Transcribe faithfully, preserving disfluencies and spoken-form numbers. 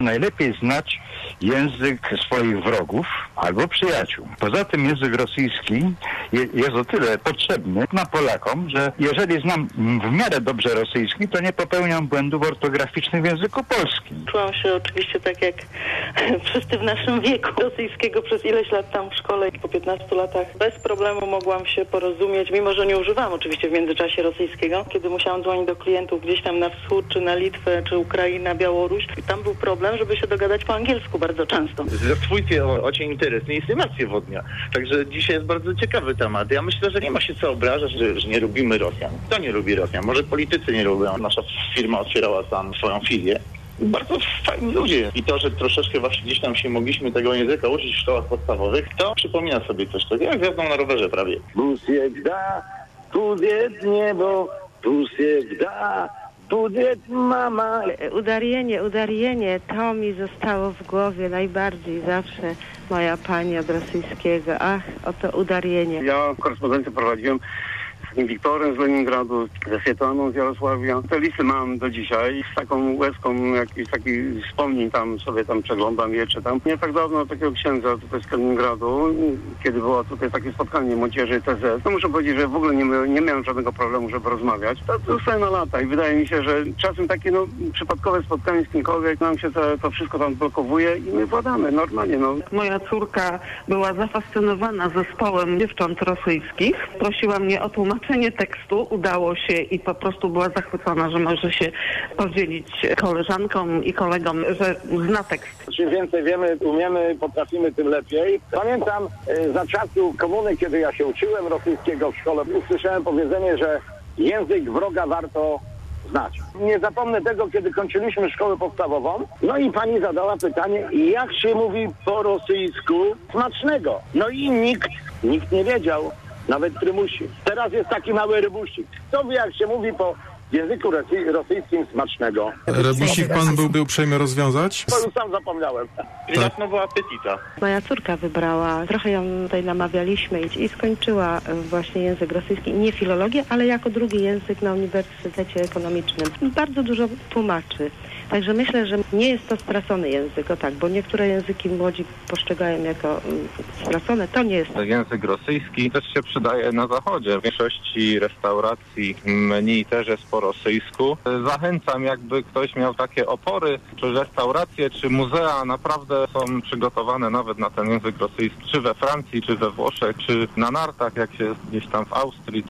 Najlepiej znać język swoich wrogów albo przyjaciół. Poza tym język rosyjski jest o tyle potrzebny na Polakom, że jeżeli znam w miarę dobrze rosyjski, to nie popełniam błędów ortograficznych w języku polskim. Czułam się oczywiście tak jak wszyscy w naszym wieku rosyjskiego przez ileś lat tam w szkole. Po piętnastu latach bez problemu mogłam się porozumieć, mimo że nie używałam oczywiście w międzyczasie rosyjskiego. Kiedy musiałam dzwonić do klientów gdzieś tam na wschód, czy na Litwę, czy Ukraina, Białoruś, i tam był problem, żeby się dogadać po angielsku bardzo często. Twójcie o, o cię interes, nie informacje wodnia. Także dzisiaj jest bardzo ciekawy temat. Ja myślę, że nie ma się co obrażać, że, że nie lubimy Rosjan. Kto nie lubi Rosjan? Może politycy nie lubią. Nasza firma otwierała tam swoją filię. Bardzo fajni ludzie. I to, że troszeczkę właśnie gdzieś tam się mogliśmy tego języka uczyć w szkołach podstawowych, to przypomina sobie coś takiego, jak jazdą na rowerze prawie. Busiegda, будет niebo, busiegda, будет mama. Udarienie, udarienie, to mi zostało w głowie najbardziej zawsze, moja pani od rosyjskiego. Ach, oto udarienie. Ja korespondencję prowadziłem z takim Wiktorem z Leningradu, ze Swietlaną z Jarosławia. Te listy mam do dzisiaj. Z taką łezką jakichś takich wspomnień tam sobie tam przeglądam je, czytam. Nie tak dawno takiego księdza tutaj z Kaliningradu, kiedy było tutaj takie spotkanie młodzieży T Z. No muszę powiedzieć, że w ogóle nie, nie miałem żadnego problemu, żeby rozmawiać. To zostaje na lata i wydaje mi się, że czasem takie no, przypadkowe spotkanie z kimkolwiek nam się to, to wszystko tam blokowuje i my władamy normalnie. No. Moja córka była zafascynowana zespołem dziewcząt rosyjskich. Prosiła mnie o tłumaczenie tekstu, udało się i po prostu była zachwycona, że może się podzielić koleżankom i kolegom, że zna tekst. Czym więcej wiemy, umiemy, potrafimy, tym lepiej. Pamiętam e, za czasów komuny, kiedy ja się uczyłem rosyjskiego w szkole, usłyszałem powiedzenie, że język wroga warto znać. Nie zapomnę tego, kiedy kończyliśmy szkołę podstawową, no i pani zadała pytanie, jak się mówi po rosyjsku smacznego. No i nikt, nikt nie wiedział. Nawet prymusi. Teraz jest taki mały rebusik. Kto wie, jak się mówi po języku rosy- rosyjskim smacznego? Rebusik pan byłby uprzejmy rozwiązać? To już sam zapomniałem. Prilatnego apetita. Moja córka wybrała, trochę ją tutaj namawialiśmy i, i skończyła właśnie język rosyjski, nie filologię, ale jako drugi język na Uniwersytecie Ekonomicznym. Bardzo dużo tłumaczy. Także myślę, że nie jest to stracony język, o tak, bo niektóre języki młodzi postrzegają jako um, stracone, to nie jest. Język rosyjski też się przydaje na zachodzie. W większości restauracji menu też jest po rosyjsku. Zachęcam, jakby ktoś miał takie opory, czy restauracje, czy muzea naprawdę są przygotowane nawet na ten język rosyjski, czy we Francji, czy we Włoszech, czy na nartach, jak się jest gdzieś tam w Austrii,